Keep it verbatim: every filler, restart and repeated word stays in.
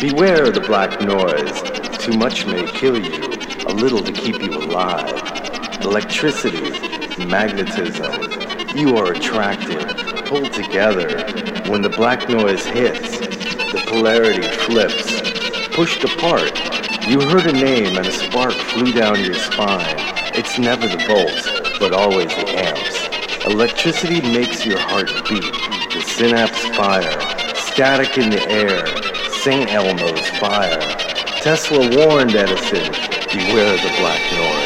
Beware the black noise. Too much may kill you, a little to keep you alive. Electricity, magnetism. You are attracted, pulled together. When the black noise hits, the polarity flips. Pushed apart, you heard a name and a spark flew down your spine. It's never the volts, but always the amps. Electricity makes your heart beat, the synapse fire. Static in the air, Saint Elmo's fire. Tesla warned Edison, beware the black noise.